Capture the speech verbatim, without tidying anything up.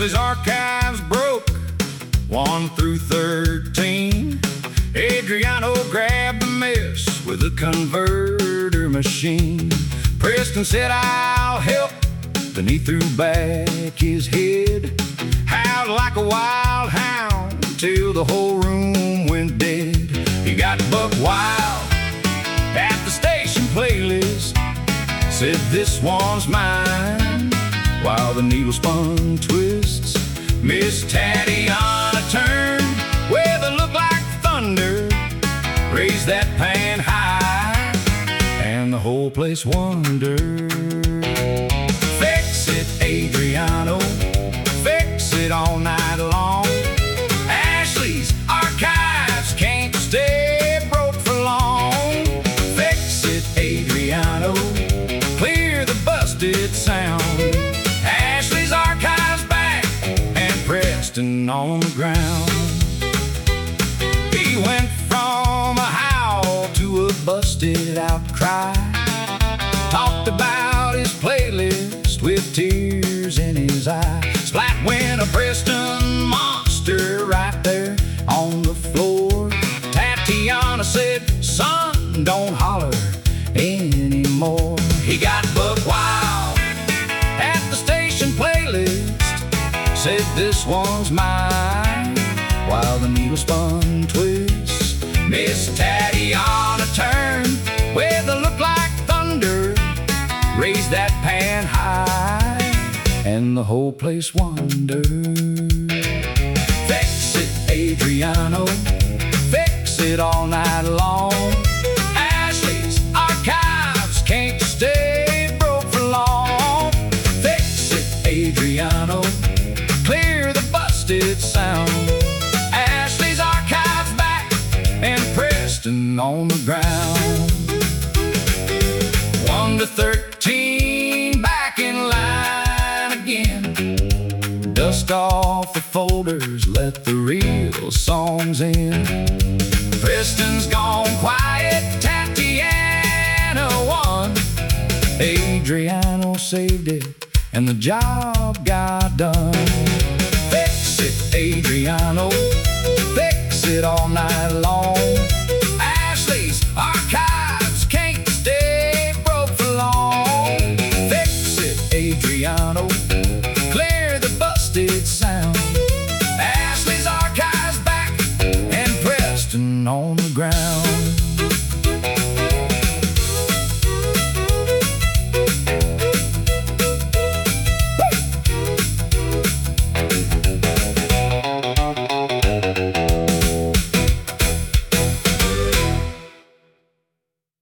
Ashley's archives broke one through thirteen. Adriano grabbed the mess with a converter machine. Preston said, "I'll help." Then he threw back his head, howled like a wild hound till the whole room went dead. He got buck wild at the station playlist, said, "This one's mine." While the needle spun twists, Miss Tatiana turned with a look like thunder, raised that pan high, and the whole place wondered. Fix it, Adriano, fix it all night long. Ashley's archives can't stay broke for long. Fix it, Adriano, clear the busted sound. Ashley's archives back and Preston on the ground. He went from a howl to a busted out cry, talked about his playlist with tears in his eyes. Splat went a Preston monster right there on the floor. Tatiana said, "Son, don't holler anymore." He got buck wild at the station playlist, said, "This one's mine." While the needle spun twists, Miss Tatiana turned with a look like thunder, raised that pan high, and the whole place wondered. Fix it, Adriano, fix it all night long. Ashley's archives can't stay broke for long. Fix it, Adriano, clear the busted sound. Ashley's archives back and Preston on the ground. One to thirteen, back in line again. Dust off the folders, let the real songs in. Preston's gone quiet, Tatiana won. Adriano saved it, and the job got done. Fix it, Adriano, fix it all night long. Ashley's archives can't stay broke for long. Fix it, Adriano, clear the busted sound.